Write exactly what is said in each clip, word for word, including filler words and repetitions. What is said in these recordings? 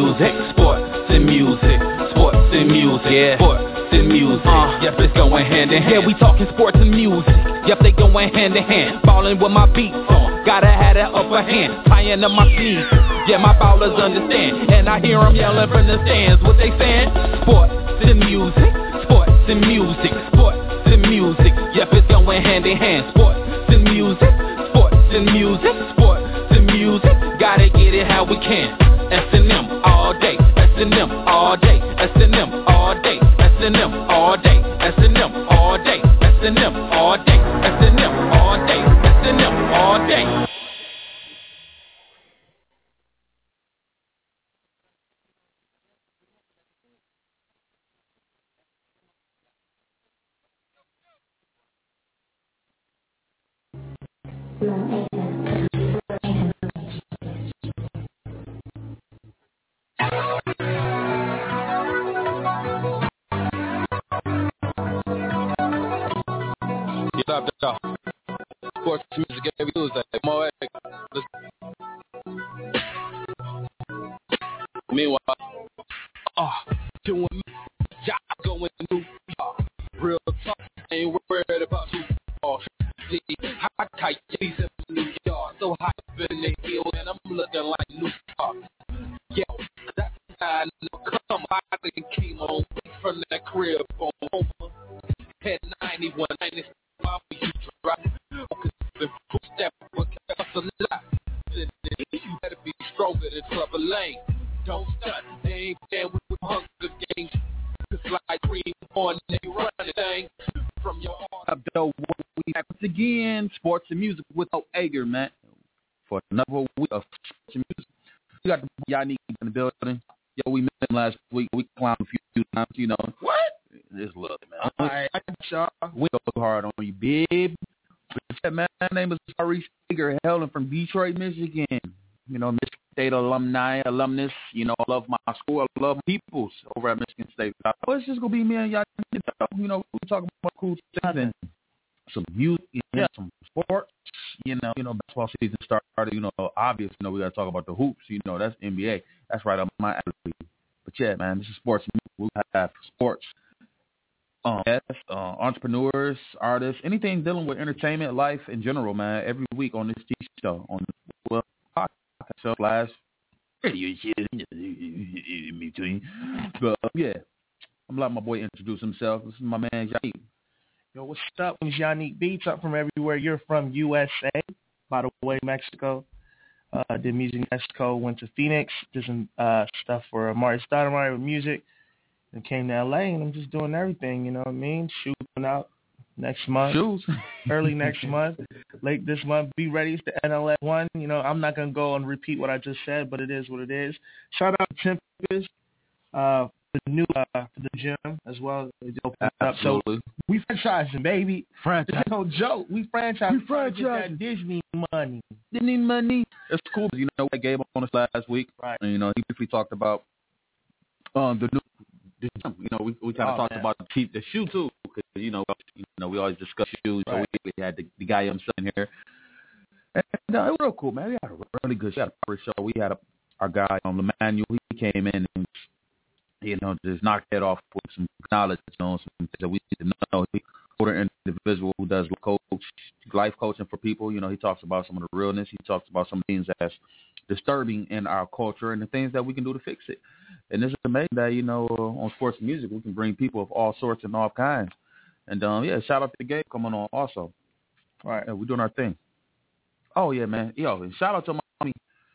music, sports and music, sports and music, yeah. sports and music. Uh, yep, it's going hand in hand. Yeah, we talking sports and music. Yep, they going hand in hand. Ballin' with my beats on. Gotta have that upper hand. Tying up my sneakers. Yeah, my ballers understand. And I hear them yelling from the stands. What they saying? Sports and music. Sports and music. Sports and music. Yep, it's going hand in hand. Sports and music. Sports and music. Sports and music. Gotta get it how we can. S and M all day. S and M all day. S and M all day. S and M all day. S and M all day. S and M all day. S and M all day. S and M all day. Get up there. Sports music every Tuesday. More Meanwhile, uh, doing me, job going New York. Real talk, ain't worried about you. Oh, see, hot tight, these in New York. So hot in the hill, and I'm looking like New York. Yo, that's how I know. Come, I came on from that crib on home. Had ninety-one, ninety-five, you drop. Cause the step would cost a lot. You better be stronger than Clubber Lane. Don't stunt, they ain't there with Hunger Games. Cause like green on, they run the thing from your heart. Up though, we back once again, sports and music with Oager, man. For another week of sports and music. We got the Yannick in the building. Yo, we met him last week. We climbed a few times, you know. What? Just look, man. All right, y'all. We go hard on you, babe. Man, my name is Maurice Hager, hailing from Detroit, Michigan. You know, Michigan State alumni, alumnus. You know, I love my school. I love my peoples over at Michigan State. So it's just going to be me and y'all. You know, we talking about cool things and some music, you know, yeah. some sports. You know, you know, basketball season started. You know, obvious. You know, we got to talk about the hoops. You know, that's N B A. That's right up my alley. But yeah, man, this is sports. We have sports. Um, yes, uh, entrepreneurs, artists, anything dealing with entertainment, life in general, man. Every week on this T V show, on this well, podcast show, last radio shit in between. But yeah, I'm letting my boy introduce himself. This is my man Yannick. Yo, what's up? I'm Yannick Beats. Up from everywhere. You're from U S A, by the way, Mexico. Uh, did music in Mexico. Went to Phoenix. Did some uh, stuff for Marty Stoudemire with music. And came to L A, and I'm just doing everything, you know what I mean? Shooting out next month. Shoes. Early next month. Late this month. Be ready. It's the N L S one. You know, I'm not going to go and repeat what I just said, but it is what it is. Shout out to Tim Pickers, uh, for the new, uh, for the gym as well. Absolutely. Up. So we franchising, baby. Franchise. It's no joke. We franchising. We franchising. That Disney money. Disney money. It's cool. You know, I gave on us last week. Right. And, you know, he briefly talked about um, the new You know, we we kind of oh, talked man. about the, the shoe too, because you know, you know, we always discuss shoes. Right. So we had the, the guy himself in here, and uh, it was real cool, man. We had a really good show. First show, we had a, our guy on um, Emmanuel. He came in and you know just knocked it off with some knowledge, you know, some things that we need to know. He older individual who does coach, life coaching for people. You know, he talks about some of the realness. He talks about some things that's disturbing in our culture and the things that we can do to fix it. And it's amazing that, you know, on sports and music, we can bring people of all sorts and all kinds. And, um, yeah, shout out to Gabe coming on also. All right, we're doing our thing. Oh, yeah, man. Yo, and shout out to my homie,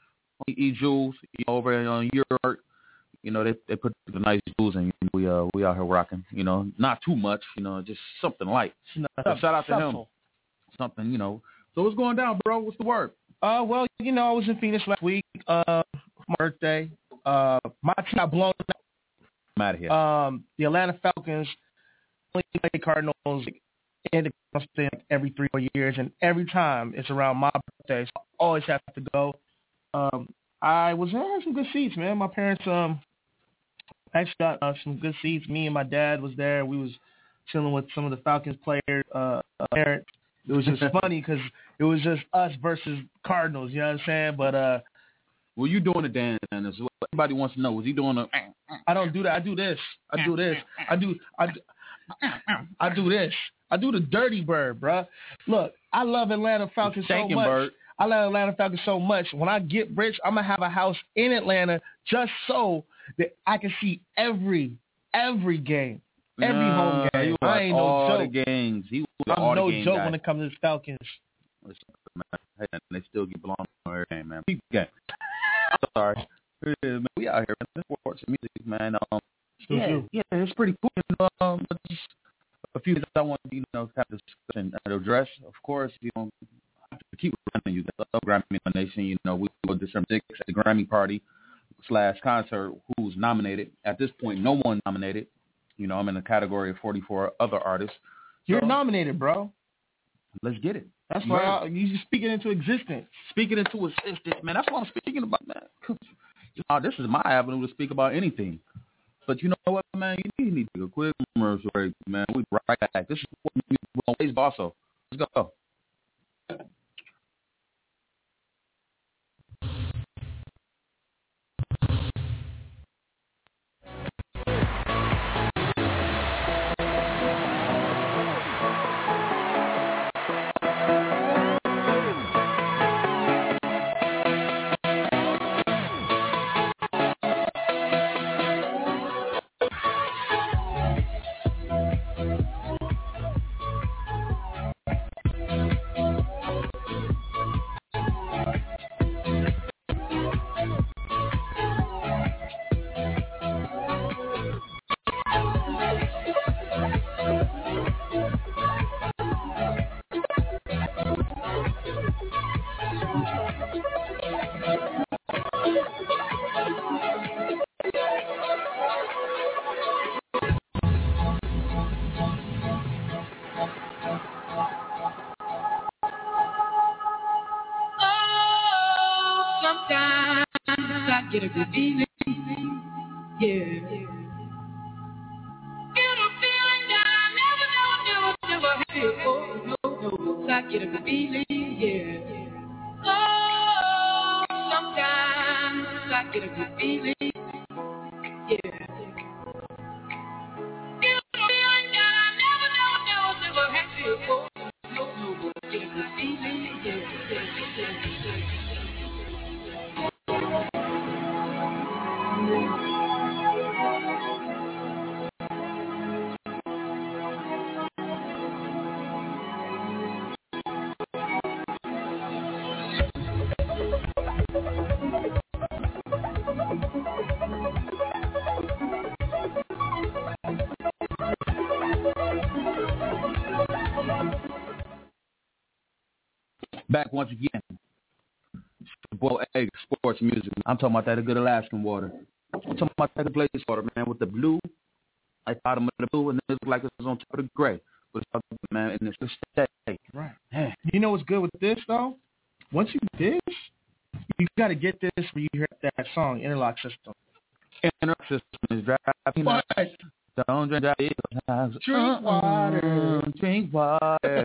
E. Jules, over on Europe. You know, they they put the nice jewels and we uh we out here rocking. You know, not too much. You know, just something light. So shout out to him. Something, you know. So what's going down, bro? What's the word? Uh, well, you know, I was in Phoenix last week. Uh, my birthday. Uh, my team got blown out. I'm out of here. Um, the Atlanta Falcons only play Cardinals in the every three or four years, and every time it's around my birthday, so I always have to go. Um, I was there, had some good seats, man. My parents um actually got uh, some good seats. Me and my dad was there. We was chilling with some of the Falcons players. Uh, parents. It was just funny because it was just us versus Cardinals. You know what I'm saying? But uh. Were you doing a dance? And that's what everybody wants to know. Was he doing a? I don't do that. I do this. I do this. I do. I do. I do this. I do the Dirty Bird, bruh. Look, I love Atlanta Falcons so much. Bird. I love Atlanta Falcons so much. When I get rich, I'm gonna have a house in Atlanta just so that I can see every every game, every nah, home game. I ain't all no joke. The games. He I'm all no the game joke guy. when it comes to the Falcons. Hey, they still get blown on every game, man. Game. I'm sorry. Man, we out here, man. Sports and music, man. Um, yeah, yeah, it's pretty cool. Um, just a few things I want to, you know, kind of discuss and address. Of course, you know, I have to keep reminding you that the Grammy nomination. You know, we will December sixth at the Grammy party slash concert. Who's nominated? At this point, no one nominated. You know, I'm in the category of forty-four other artists. You're so, nominated, bro. Let's get it. That's why I, you speaking into existence. Speaking into existence, man. That's what I'm speaking about, man. Uh, this is my avenue to speak about anything. But you know what, man? You need to do a quick commercial break, man. We right back. This is what we always also. Let's go. Get a good feeling, yeah. Get a feeling that I never, never, never, never had before. No, no, I get a good feeling, yeah. Oh, sometimes I get a good feeling, yeah. Get a feeling that I never, never, never, never had before. No, no, get a good feeling, yeah, yeah, yeah, yeah. Back once again. Boy, egg, sports music. I'm talking about that good Alaskan water. I'm talking about that blaze water, man, with the blue. I thought of the blue, and it looked like it was on top of the gray. But it's man, and it's just stay. Right. Man. You know what's good with this though? Once you get this, you got to get this when you hear that song, Interlock System. Interlock System is driving. What? Don't drink it. Drink water. Drink water.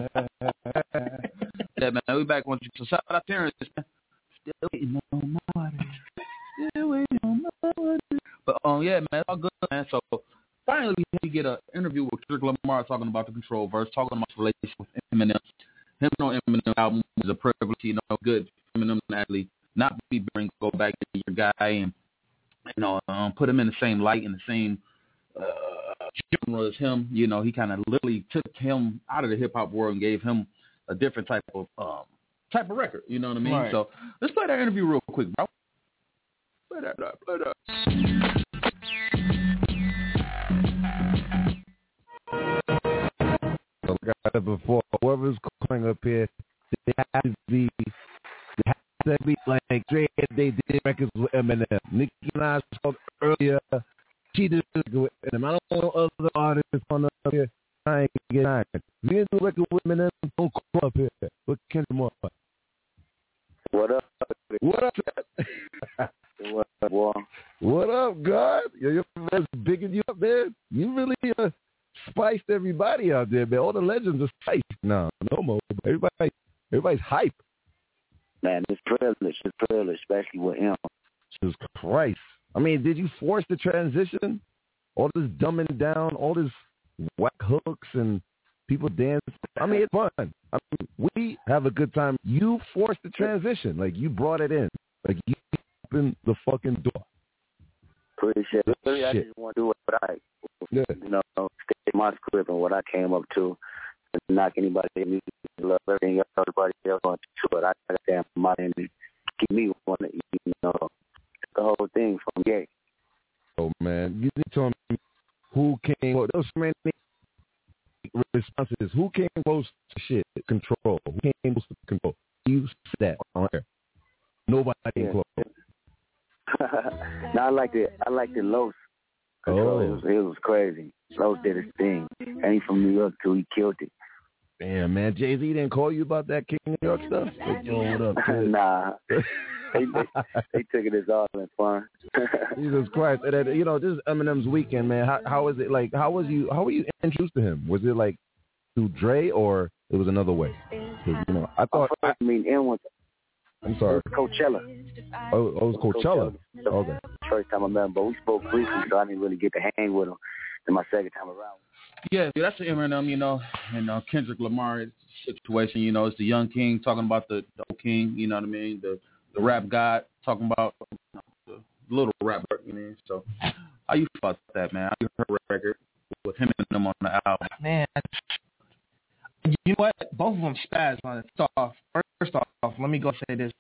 Yeah, man, we back once. So shout out to Terrence, man. Still waiting on my water. Still waiting on my water. But um, yeah, man, it's all good, man. So finally, we get an interview with Kendrick Lamar talking about the Control verse, talking about his relationship with Eminem. Him on Eminem album is a privilege, you know, good for Eminem to actually not be bring go back to your guy and you know um, put him in the same light in the same uh, genre as him. You know, he kind of literally took him out of the hip hop world and gave him a different type of um, type of record. You know what I mean? Right. So let's play that interview real quick, bro. Play that, play that. Like I said before, whoever's calling up here, they have to be, they have to be like Dre. They did records with Eminem. Nicki Minaj spoke earlier. She did with Eminem. I don't know other artists on up here trying to get signed. We didn't do a record with Eminem. Don't call up here. Look, Kendrick Lamar. What up? What up? What up, boy? What up, God? Yo, your man's bigging you up, man. You really uh, spiced everybody out there, man. All the legends are spiced. No, no more. Everybody, everybody's hype. Man, it's privilege. It's privilege, especially with him. Jesus Christ. I mean, did you force the transition? All this dumbing down, all this whack hooks and people dance. I mean, it's fun. I mean, we have a good time. You forced the transition. Like, you brought it in. Like, you opened the fucking door. Appreciate it. Really, I Shit. just want to do what I, Yeah. you know, stay my script and what I came up to. And knock anybody music, love everything else, everybody else on to it. I got to stand for my end and keep me one, you know, the whole thing from gay. Oh, man. You need to tell me who came, well, those many responses. Who came close to shit? Control. Who came close to control? You said that on air. Nobody came Yeah. close. No, I liked it. I liked it, Los. Control. Oh. It was, it was crazy. Los did his thing. And he from New York, too. He killed it. Damn, man. Jay-Z didn't call you about that King of New York stuff? Like, yo, what up, kid? Nah. they, they, they took it as all in fun. Jesus Christ. And then, you know, this is Eminem's weekend, man. How how was it like how was you how were you introduced to him? Was it like through Dre or it was another way? 'Cause, you know, I thought I mean, M was I'm sorry. Coachella. Oh, oh, it was Coachella. The Okay. First time I met him, but we spoke briefly, so I didn't really get to hang with him. And my second time around. Yeah, that's the Eminem, you know, and uh, Kendrick Lamar situation. You know, it's the young king talking about the, the old king. You know what I mean? The the rap god talking about you know, the little rap. You know, so how you feel about that, man? How you heard the record with him and them on the album? Man, you know what? Both of them spaz on it. First off, first off, let me go say this.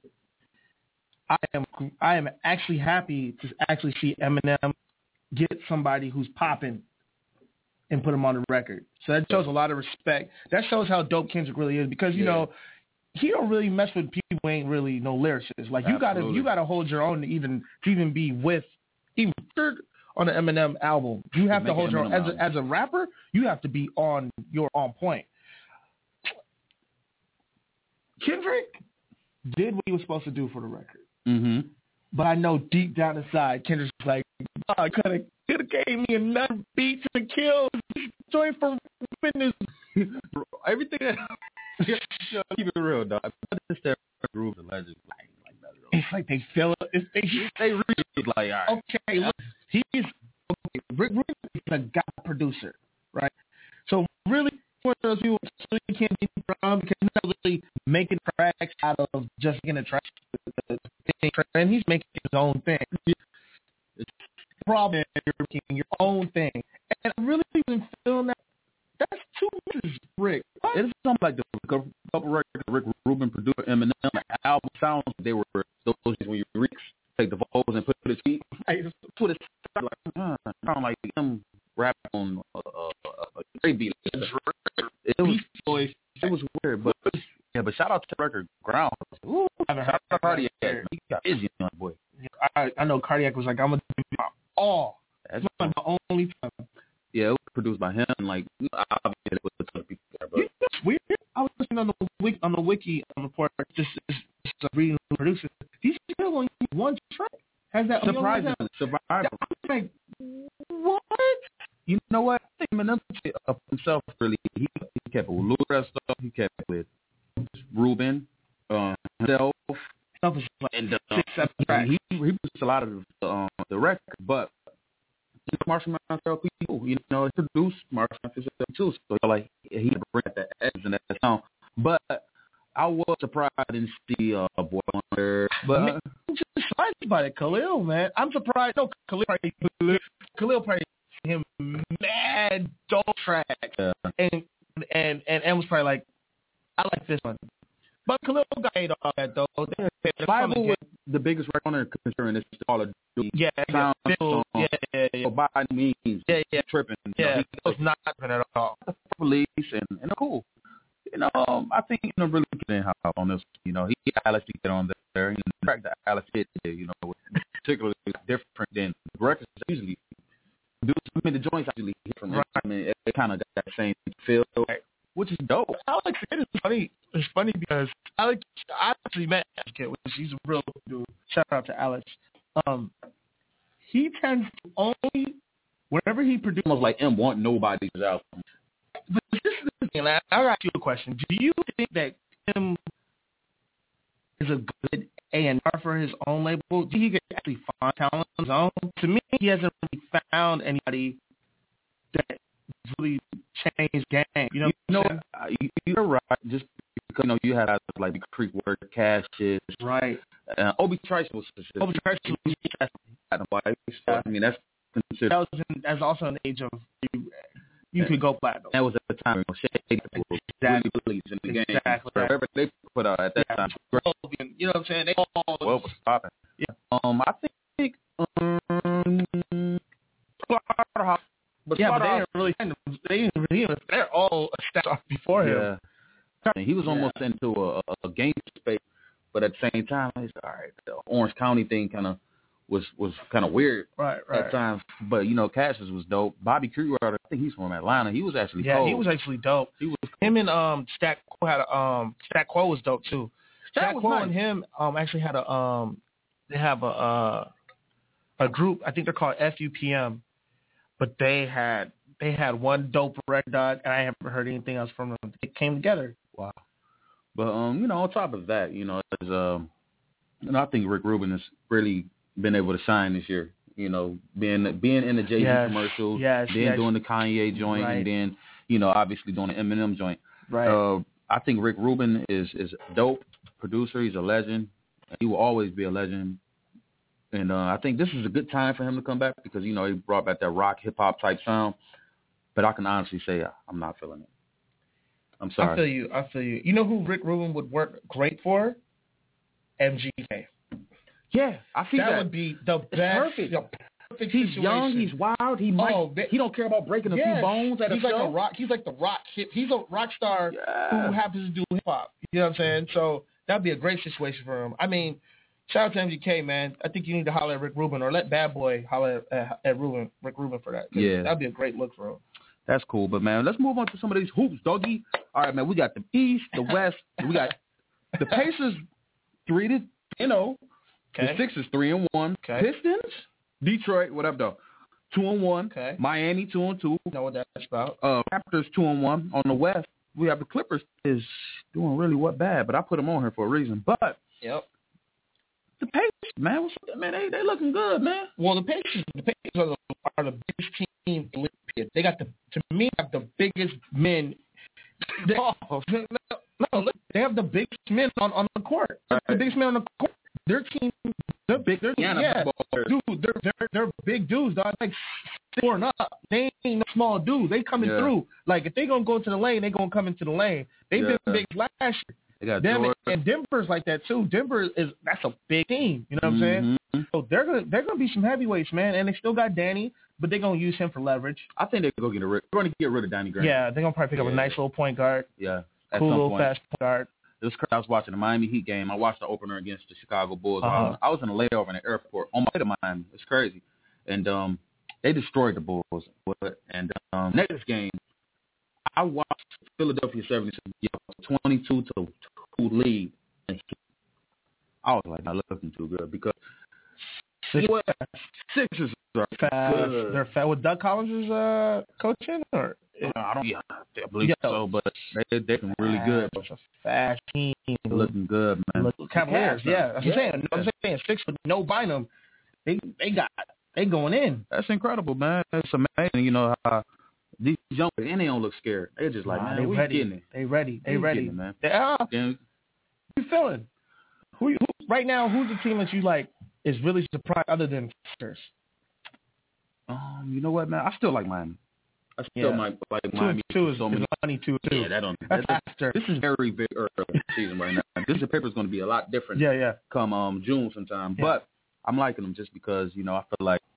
I am I am actually happy to actually see Eminem get somebody who's popping and put him on the record. So that shows a lot of respect. That shows how dope Kendrick really is because, you Yeah. know, he don't really mess with people who ain't really no lyricists. Like, you got to you got to hold your own to even to even be with, even on an Eminem album. You have to Make hold an your own. Eminem As a, as a rapper, you have to be on your on point. Kendrick did what he was supposed to do for the record. Mm-hmm. But I know deep down inside, Kendrick's like, oh, could have could have gave me another beat to kill. Join for witness. Everything that yo, keep it real, dog. Just that groove and legend. Like, like that, It's like they feel it. It's, they they really like, all right. okay. Look, he's okay. Rick Rubin is a God producer, right? So really, one of those people really can't be from because he's not really making tracks out of just getting a track. And he's making his own thing. The problem is you're making your own thing, and I really been feeling that. That's too much, Rick. What? It's something like the couple records Rick Rubin produced Eminem. The album sounds they were those when you Rick take the vocals and put it in Hey, put it like uh, sound like him rapping on a uh, uh, uh, Dre beat. It was Boys. it was weird, but yeah. But shout out to the record Ground. Ooh, I haven't shout out to heard Cardiac. that. He got busy on that boy. I, I know Cardiac was like, I'm gonna do my all. That's That's my only time. yeah. It was produced by him. Like obviously it was other people there, but You know what's weird? I was listening on the wiki, on the wiki on the report, just, just, just reading the producer. He's still on one track. Has that surprising, survivor. I'm like, what? You know what? I think Eminem of himself really. He, he kept with Luther stuff. He kept with Rubin, uh, himself, That was like and uh, six, seven tracks. he he produced a lot of the, um, the record. But you know, Marshall Mathers people, you know, he produced Marshall Mathers too. So like he bring that edge and that sound. But I was surprised I didn't see uh, a boy on there. But uh, I'm just surprised about it, Khalil, man. I'm surprised. No, Khalil probably, Khalil probably him mad dope track, yeah. and and and and was probably like, I like this one. But Khalil got ate all that though. Bible was the biggest record on there considering it's all a dude. Yeah, sound yeah, song. yeah, yeah, yeah. So by any means, Yeah, yeah. tripping. You Yeah, know, it was not tripping at all. police and, and cool. You know, um, I think you know really getting how on this. You know, he got Alex to get on there. And the track that Alex did, you know, was particularly different than the records usually do. I mean, the joints usually hit from right. I mean, it, it kind of got that same feel, which is dope. Alex, it is funny. It's funny because Alex, I actually met Alex Kidd, which he's a real dude. Shout out to Alex. Um, he tends to only whenever he produces, almost like M want nobody's album. But this is the thing. Like, I'll ask you a question. Do you think that Kim is a good A and R for his own label. He could actually find talent on his own. To me, he hasn't really found anybody that really changed the game. You know, you know, you're right. Just because you know you had like Creek Word, Cassius, right? Uh, Obi Trice was Obi Trice was Adam White. So, I mean, that's considered. That was in, that's also an age of you, you yeah. could go platinum. That was at the time when Shady was exactly. really in the exactly. game. Whatever they put out at that yeah. time. You know what I'm saying? They all well was popping. Yeah. Um, I think. Um, but yeah, but they didn't really. They didn't really. They're all established before him. Yeah. And he was almost yeah. into a, a game space, but at the same time, he's all right. The Orange County thing kind of was was kind of weird right, right. at times. But you know, Cassius was dope. Bobby Creekwater, I think he's from Atlanta. He was actually yeah, cold. he was actually dope. He was him and um Stat Quo had a, um Stat Quo was dope too. Stat Quo nice. and him um actually had a um they have a uh, a group. I think they're called F U P M, but they had they had one dope record, and I haven't heard anything else from them. They came together. Wow. But um, you know, on top of that, you know, as um, you know, I think Rick Rubin has really been able to shine this year. You know, being being in the Jay-Z yes, commercial, yes, then yes. doing the Kanye joint, right. and then you know, obviously doing the Eminem joint. Right. Uh, I think Rick Rubin is is a dope producer. He's a legend. He will always be a legend. And uh, I think this is a good time for him to come back because you know he brought back that rock hip hop type sound. But I can honestly say I'm not feeling it. I'm sorry. I feel you. I feel you. You know who Rick Rubin would work great for? M G K. Yeah, I see that. That would be the it's best. Perfect. The perfect he's situation. young. He's wild. He might. Oh, he don't care about breaking a yes. few bones at he's a like show. a rock. He's like the rock hip. He's a rock star yeah. who happens to do hip hop. You know what I'm saying? So that'd be a great situation for him. I mean, shout out to M G K, man. I think you need to holler at Rick Rubin or let Bad Boy holler at, at Rubin, Rick Rubin for that. Yeah, that'd be a great look for him. That's cool, but man, let's move on to some of these hoops, doggy. All right, man, we got the East, the West. We got the Pacers three to you know, okay. the Sixers three and one. Okay. Pistons, Detroit, what up though? Two and one. Okay. Miami two and two. You know what that's about? Uh, Raptors two and one. On the West, we have the Clippers is doing really what bad, but I put them on here for a reason. But yep. The Pacers, man, what's up, man? They they looking good, man. Well, the Pacers, the Pacers are the, are the biggest team in the league. They got the, to me, have the biggest men. They, oh, no, no, look, they have the biggest men on, on the court. Right. The biggest men on the court. Their team, they're big. They're, yeah, dude, they're, they're they're big dudes, dog. Like four and up. They ain't no small dudes. They coming yeah. through. Like if they gonna go to the lane, they gonna come into the lane. They've yeah. been big last year. They got Them and, and Denver's like that too. Denver is that's a big team. You know what mm-hmm. I'm saying? So they're gonna they're gonna be some heavyweights, man. And they still got Danny, but they're gonna use him for leverage. I think they're gonna get rid. They're gonna get rid of Danny Green. Yeah, they're gonna probably pick yeah. up a nice little point guard. Yeah, at cool little fast point guard. It was crazy. I was watching the Miami Heat game. I watched the opener against the Chicago Bulls. Uh-huh. I, was, I was in a layover in the airport on my way to Miami. It's crazy, and um, they destroyed the Bulls. And um, next game, I watched Philadelphia seventy-six twenty-two to two lead. And I was like, not looking too good because Six, well, Sixers are fast. good. They're fast. With Doug Collins is uh, coaching, or uh, I don't. Yeah, I believe yeah. so, but they they can really good. It's a fast team. Looking good, man. Look, Cavaliers, yeah. I'm yeah. saying, I'm saying six with no Bynum. They they got they going in. That's incredible, man. That's amazing. You know how these young and they don't look scared. They're just like, nah, man, they we ready. getting it. They ready. They we ready, it, man. They are. Then, Who you feeling? Who, you, who right now? Who's the team that you like is really surprised other than Sixers? Um, you know what, man? I still like Miami. I still yeah. might like two, Miami. Two is so many. Money two two. Yeah, that don't. That's that, faster. This is very very early in the season right now. This paper is going to be a lot different. Yeah, yeah. Come um June sometime, yeah. but I'm liking them just because you know I feel like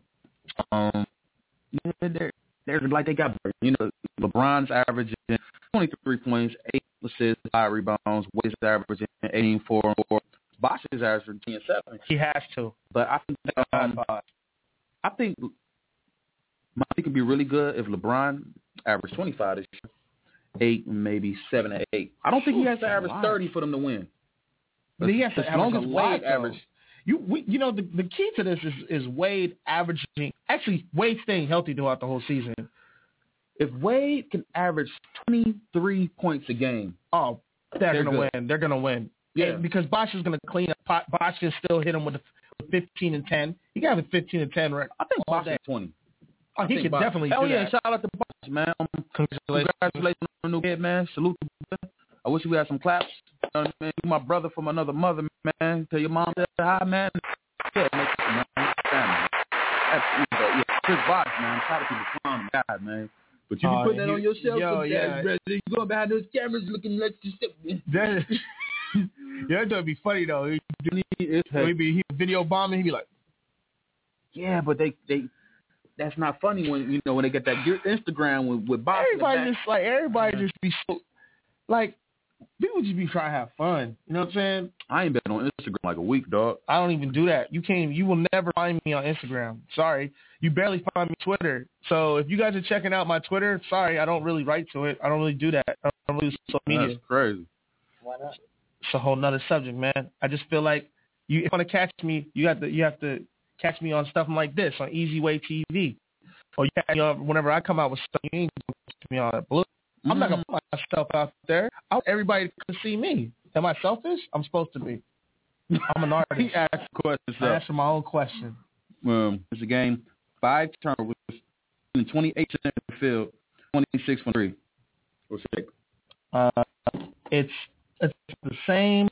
um they're they're like they got you know LeBron's averaging twenty-three points, eight assists, five rebounds. Wade's averaging eighteen four and four. Bosh is averaging ten seven. He has to. But I think um, I think Miami could be really good if LeBron averaged twenty-five this year, eight maybe seven or eight. I don't think he has to average thirty for them to win. But he has to as average long a as lot, Wade average. You we, you know the the key to this is is Wade averaging actually Wade staying healthy throughout the whole season. If Wade can average twenty-three points a game, oh, they're, they're gonna good. win. They're gonna win. Yeah. And because Bosh is going to clean up. Bosh can still hit him with a fifteen and ten. He can have a fifteen and ten right. I think Bosh is twenty. Oh, I he could Bosh. definitely Hell do yeah, that. shout out to Bosh, man. Um, Congratulations. Congratulations on the new kid, man. Salute to him. I wish we had some claps. You know what I mean? You my brother from another mother, man. Tell your mom that hi, man. Yeah, man. Family. Absolutely. Yeah, Chris Bosh, man. Shout out to the clown guy, man. But you be Oh, putting that he- on yourself, yo, sometimes, yeah. brother. You going behind those cameras looking like you step. That, yeah, that would be funny though. He'd be he video bombing. He'd be like, yeah, but they they that's not funny when you know when they get that good Instagram with with Bosh. everybody just like everybody just be so like people just be trying to have fun. You know what I'm saying? I ain't been on Instagram like a week, dog. I don't even do that. You can't. You will never find me on Instagram. Sorry, you barely find me on Twitter. So if you guys are checking out my Twitter, sorry, I don't really write to it. I don't really do that. I don't really do social media. That's crazy. Why not? It's a whole nother subject, man. I just feel like you if you want to catch me, you have to you have to catch me on stuff like this on Easy Way T V, or you catch me on whenever I come out with stuff. You ain't gonna catch me on that blue. Mm-hmm. I'm not gonna put myself out there. I want everybody to see me. Am I selfish? I'm supposed to be. I'm an artist. He asked questions. I answer my own question. Um, it's a game. Five turnovers, twenty-eight percent of the field, twenty-six from three. What's it? Uh, it's it's the same.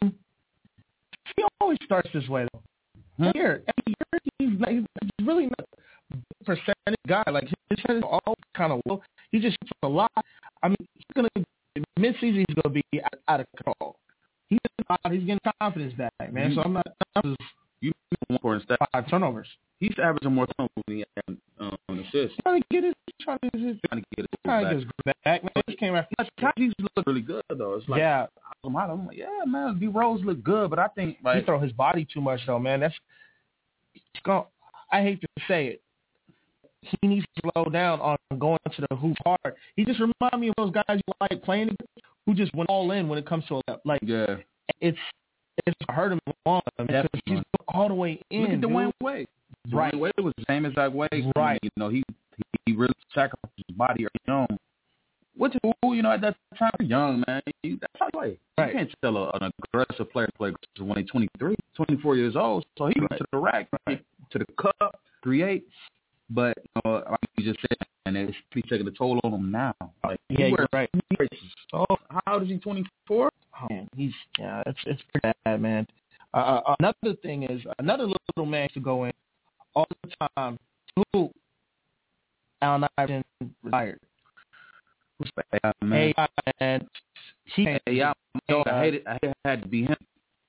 He always starts this way though. Hmm? Here, every year he's, not, he's really not a percentage guy. Like his head is all kind of low. He just shoots a lot. I mean, he's gonna mid-season. He's gonna be out, out of control. He's getting, he's getting confidence back, man. You, so I'm not. I'm just, you one important stat. Five turnovers. He's averaging more turnovers than he had um, assists. He's trying to get his, trying to get his, trying to get his, trying back. to get his back. Man, he just came after. He's look really good though. It's like yeah, I'm like, yeah, man. D Rose look good, but I think like he throw his body too much though, man. That's. Gonna, I hate to say it. He needs to slow down on going to the hoop hard. He just reminds me of those guys you like playing who just went all in when it comes to a like. Yeah, it's it's hurt him long because he's all the way in. Look at Dwayne Wade. Right, Dwayne Wade was the same exact way. Right, you know he he really sacrificed his body early on. Which is cool, you know, at that time, you're young, man. You, that's how you play. Right. You can't tell a, an aggressive player to play aggressive when he's twenty-three, twenty-four years old. So he went right. to the rack, right. to the cup, create. But you know, like you just said, and it's taking a toll on him now. Like, yeah, you're right. Oh, how old is he? twenty-four? Oh, man, he's yeah, it's it's pretty bad, man. Uh, another thing is another little man to go in all the time. Who? Allen Iverson retired. Yeah, man. Hey, and he, hey, yeah, I, I hated, I had to be him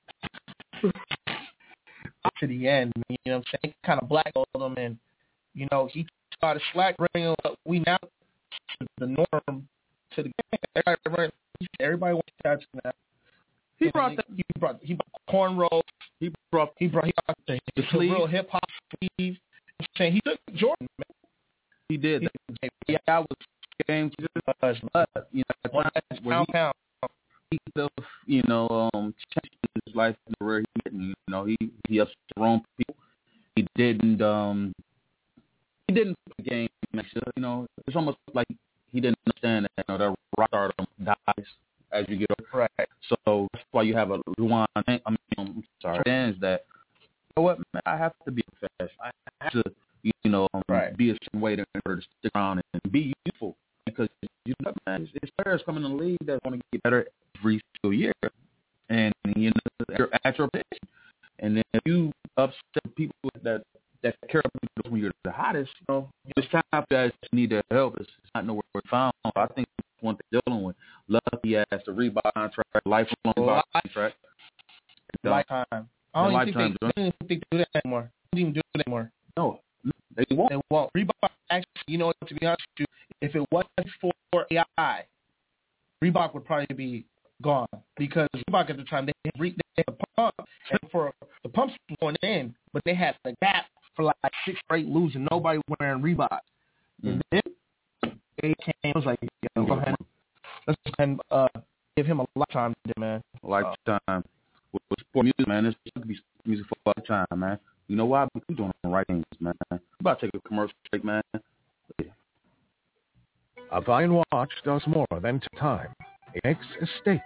to the end. You know what I'm saying? Kind of blackballed him, and you know he started slack bringing what we now to the norm to the game. Everybody, everybody wants to touch now. He and brought he, that. He brought he brought cornrows. He brought he brought he brought the, the, the real hip hop sleeve. I'm saying he took Jordan, man. He did. He, yeah, I was. Game was, you know, where he, he could have, you know, um, changed his life where he didn't. You know, he he upset the wrong people. He didn't, um, he didn't play the game. You know, it's almost like he didn't understand that, you know, that rock stardom dies as you get older. Right. So that's why you have a Luan. I mean, I'm sorry, fans that, you know what, man, I have to be a professional. I have to, you know, um, right. be a certain way in order to stick around and be useful. Because you know, man, it's players coming in the league that want to get better every single year, and you know, you're at your position. And then if you upset people that that care about you when you're the hottest, you know, it's time guys need their help. It's not nowhere found. I think that's one thing dealing with. Lucky has the Reebok contract, lifelong Reebok contract, lifetime. I don't even think they, they don't think they do that anymore. They don't even do it anymore. No, they won't. They won't. Reebok actually, you know, to be honest with you, if it wasn't for A I, Reebok would probably be gone because Reebok at the time they had, re- they had a pump, and for the pumps going in, but they had a gap for like six straight losing, nobody wearing Reebok. Mm-hmm. And then they came, it was like, you know, go ahead, let's go ahead and uh, give him a lifetime, man. Lifetime. Uh, with, with sport music, man, it's going to be music for a lifetime, man. You know why? Because we're doing the right things, man. We're about to take a commercial break, man. Yeah. A fine watch does more than time. It makes a statement.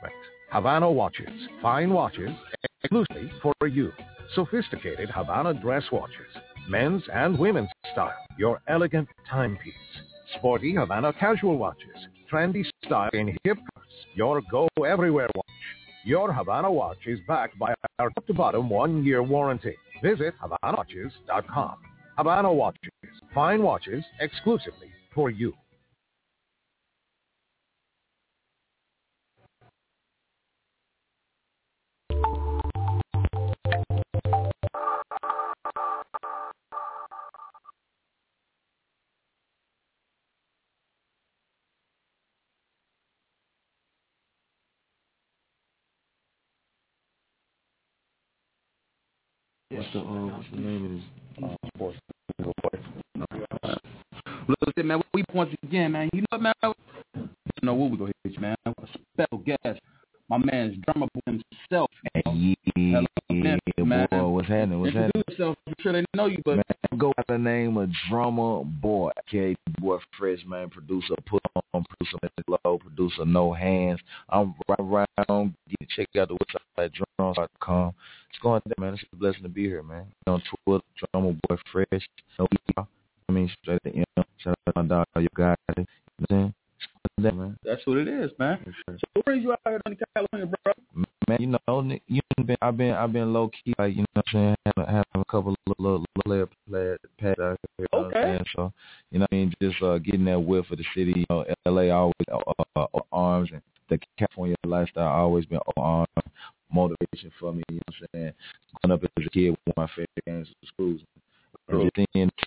Havana watches, fine watches, exclusively for you. Sophisticated Havana dress watches, men's and women's style, your elegant timepiece. Sporty Havana casual watches, trendy style in hip cuts, your go-everywhere watch. Your Havana watch is backed by our top-to-bottom one-year warranty. Visit Havana Watches dot com. Havana Watches, fine watches exclusively for you. What's the, uh, what's the name of this? Uh, sports. Look, man, we once again, man. You know what, man? You know what we gonna hit you, man? A special guest, my man's drummer boy himself. Hey, yeah, man, man. Boy, what's happening? What's happening? Introduce yourself. I'm sure they know you, but man, go by the name of Drummer Boy, okay, boy, fresh man, producer, put on, producer, low, producer, no hands. I'm right around. Check out the website at drums dot com. It's going there, man. It's a blessing to be here, man. On Twitter, Drummer Boy Fresh. No, I mean, straight to M. Shout out to my dog, you got it. You know what I'm saying? That, man. That's what it is, man. So what brings you out here to California, bro? Man, you know, you been, I've been, I've been low key, like, you know what I'm saying, having, having a couple of little, little player pads out here. You know okay. What I'm saying? So, you know what I mean, just uh, getting that whiff for the city. You know, L A always uh, uh, uh, arms, and the California lifestyle always been arms, motivation for me. You know what I'm saying? Growing up as a kid, one of my favorite games was schools. And just seeing